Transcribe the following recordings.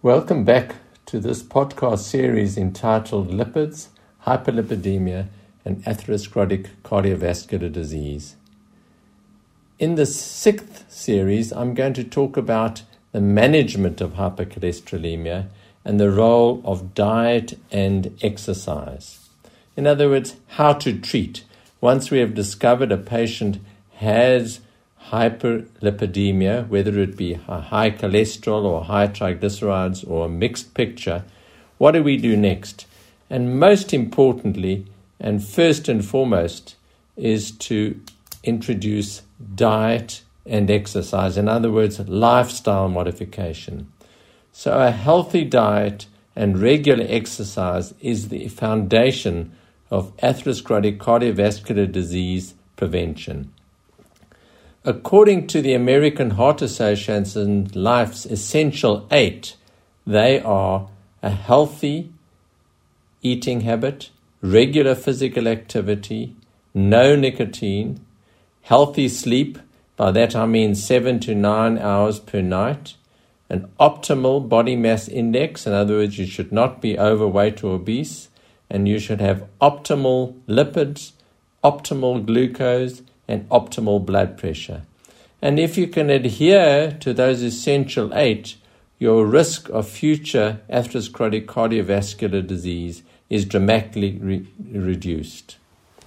Welcome back to this podcast series entitled Lipids, Hyperlipidemia, and Atherosclerotic Cardiovascular Disease. In the sixth series, I'm going to talk about the management of hypercholesterolemia and the role of diet and exercise. In other words, how to treat. Once we have discovered a patient has hyperlipidemia, whether it be high cholesterol or high triglycerides or a mixed picture, what do we do next? And most importantly, and first and foremost, is to introduce diet and exercise. In other words, lifestyle modification. So a healthy diet and regular exercise is the foundation of atherosclerotic cardiovascular disease prevention. According to the American Heart Association Life's Essential 8, they are a healthy eating habit, regular physical activity, no nicotine, healthy sleep, by that I mean 7 to 9 hours per night, an optimal body mass index, in other words, you should not be overweight or obese, and you should have optimal lipids, optimal glucose, and optimal blood pressure. And if you can adhere to those essential 8, your risk of future atherosclerotic cardiovascular disease is dramatically reduced.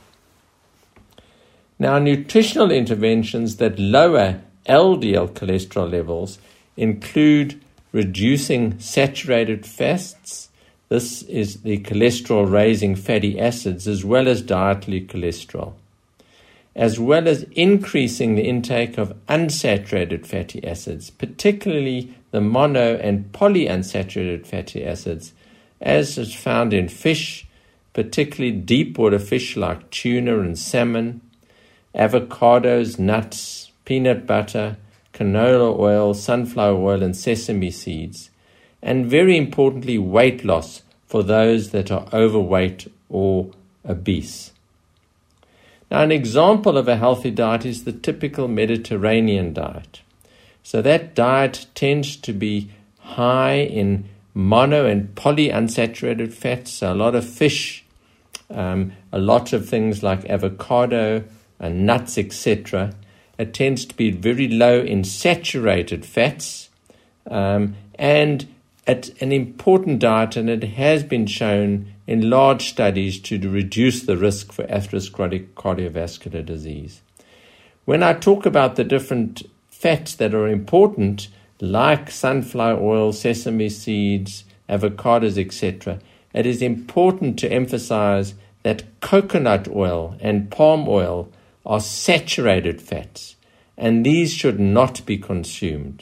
Now, nutritional interventions that lower LDL cholesterol levels include reducing saturated fats. This is the cholesterol-raising fatty acids, as well as dietary cholesterol, as well as increasing the intake of unsaturated fatty acids, particularly the mono and polyunsaturated fatty acids, as is found in fish, particularly deep water fish like tuna and salmon, avocados, nuts, peanut butter, canola oil, sunflower oil, and sesame seeds, and very importantly, weight loss for those that are overweight or obese. Now, an example of a healthy diet is the typical Mediterranean diet. So that diet tends to be high in mono and polyunsaturated fats, so a lot of fish, a lot of things like avocado and nuts, etc. It tends to be very low in saturated fats, and it's an important diet, and it has been shown in large studies to reduce the risk for atherosclerotic cardiovascular disease. When I talk about the different fats that are important, like sunflower oil, sesame seeds, avocados, etc., it is important to emphasize that coconut oil and palm oil are saturated fats, and these should not be consumed.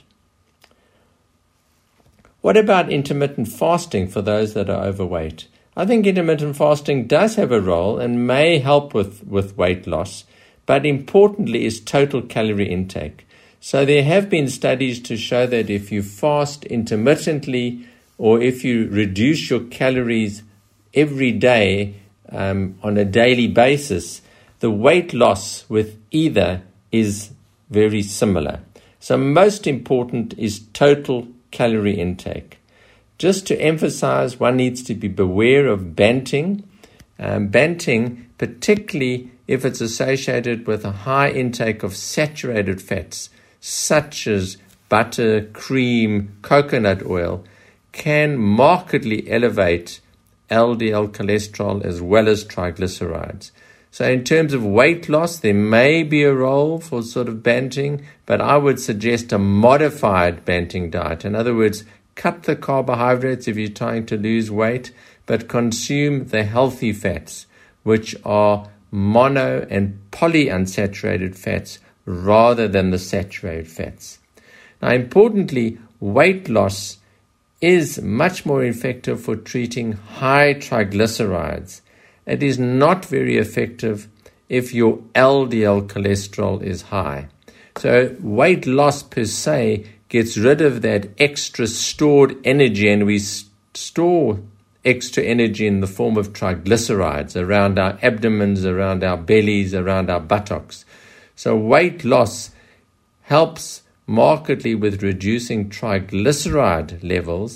What about intermittent fasting for those that are overweight? I think intermittent fasting does have a role and may help with weight loss, but importantly is total calorie intake. So there have been studies to show that if you fast intermittently or if you reduce your calories every day on a daily basis, the weight loss with either is very similar. So most important is total calorie intake. Just to emphasize, one needs to be beware of banting. Banting, particularly if it's associated with a high intake of saturated fats, such as butter, cream, coconut oil, can markedly elevate LDL cholesterol as well as triglycerides. So in terms of weight loss, there may be a role for sort of banting, but I would suggest a modified banting diet. In other words, cut the carbohydrates if you're trying to lose weight, but consume the healthy fats, which are mono and polyunsaturated fats rather than the saturated fats. Now, importantly, weight loss is much more effective for treating high triglycerides. It is not very effective if your LDL cholesterol is high. So weight loss per se gets rid of that extra stored energy, and we store extra energy in the form of triglycerides around our abdomens, around our bellies, around our buttocks. So weight loss helps markedly with reducing triglyceride levels,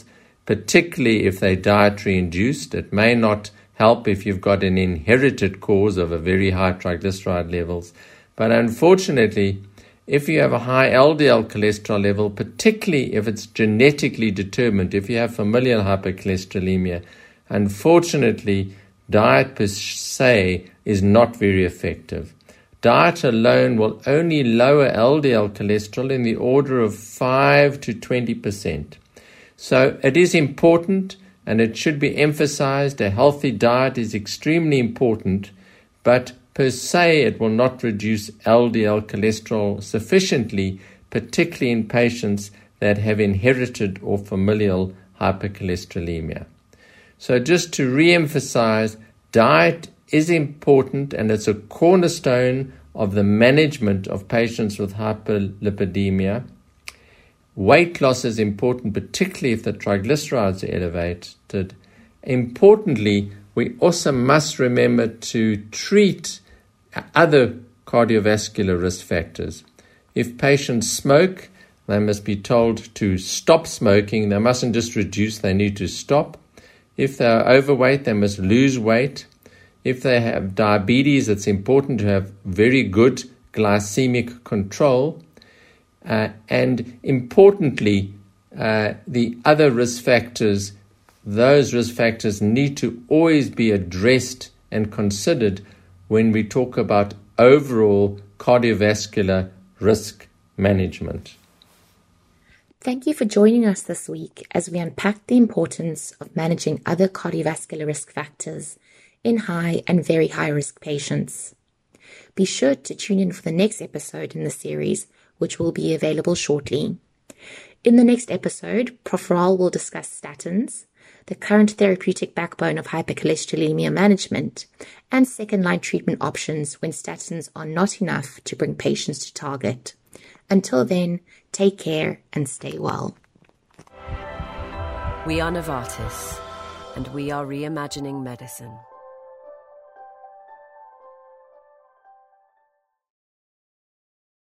particularly if they're dietary induced. It may not help if you've got an inherited cause of a very high triglyceride levels. But unfortunately, if you have a high LDL cholesterol level, particularly if it's genetically determined, if you have familial hypercholesterolemia, unfortunately, diet per se is not very effective. Diet alone will only lower LDL cholesterol in the order of 5 to 20%. So it is important, and it should be emphasized. A healthy diet is extremely important, but per se, it will not reduce LDL cholesterol sufficiently, particularly in patients that have inherited or familial hypercholesterolemia. So just to re-emphasize, diet is important, and it's a cornerstone of the management of patients with hyperlipidemia. Weight loss is important, particularly if the triglycerides are elevated. Importantly, we also must remember to treat other cardiovascular risk factors. If patients smoke, they must be told to stop smoking. They mustn't just reduce, they need to stop. If they are overweight, they must lose weight. If they have diabetes, it's important to have very good glycemic control. And importantly, the other risk factors, those risk factors need to always be addressed and considered when we talk about overall cardiovascular risk management. Thank you for joining us this week as we unpack the importance of managing other cardiovascular risk factors in high and very high risk patients. Be sure to tune in for the next episode in the series, which will be available shortly. In the next episode, Prof. Raal will discuss statins, the current therapeutic backbone of hypercholesterolemia management, and second-line treatment options when statins are not enough to bring patients to target. Until then, take care and stay well. We are Novartis, and we are reimagining medicine.